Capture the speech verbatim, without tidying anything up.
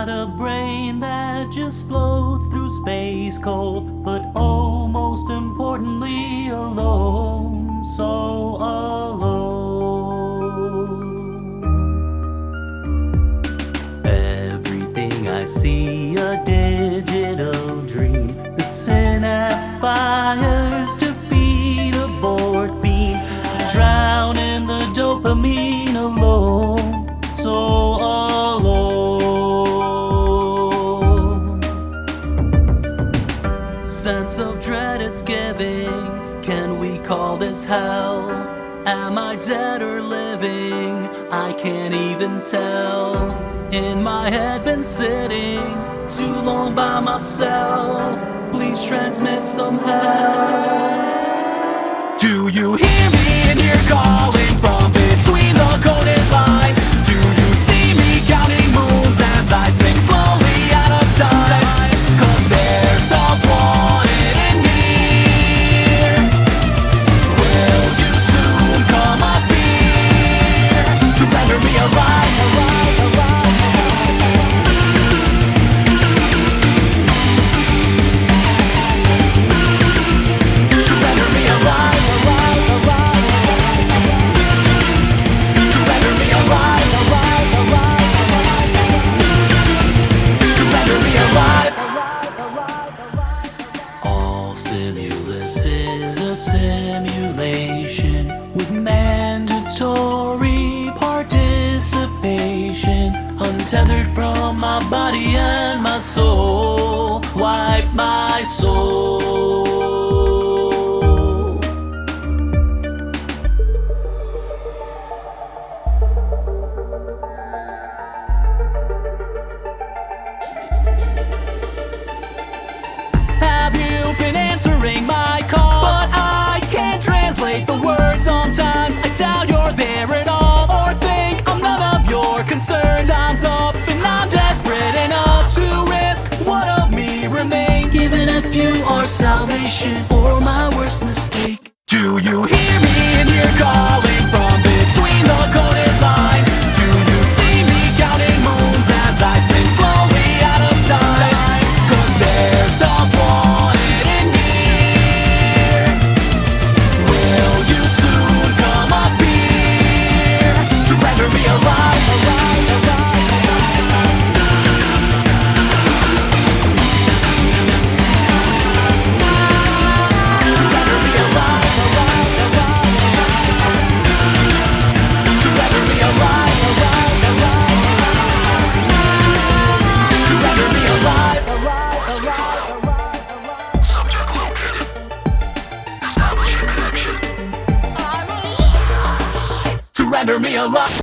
got a brain that just floats through space cold, but oh, most importantly, alone, so alone. Everything I see, a digital dream. The synapse fires to feed a bored beam, drown in the dopamine alone, so alone. Sense of dread it's giving. Can we call this hell? Am I dead or living? I can't even tell. In my head been sitting too long by myself. Please transmit some help. Do you hear me in here calling from between the coded lines? Do you see me counting moons as I sing slowly out of time? Cause there's someone in here. Will you soon come up here to render me alive, alive, alive, to render me alive, alive, alive, to render me alive, alive, alive, to render me alive. All stimulus is a simulation with mandatory participation, untethered from my body and my soul. Wipe my soul. Have you been answering my calls? But I can't translate the words. Sometimes I doubt you're there at all, or think I'm none of your concern. Time's up and I'm desperate enough to risk what of me remains, even if you are salvation or my worst mistake. Do you hear me in here calling from between the coded lines? Do you see me counting moons as I sing slowly out of time? Cause there's someone in here. Will you soon come up here to render me alive, alive, alive, to render me alive, alive, alive, to render me alive, alive, alive, to render me alive, alive, alive, alive. Subject located. Establishing connection. To render me alive.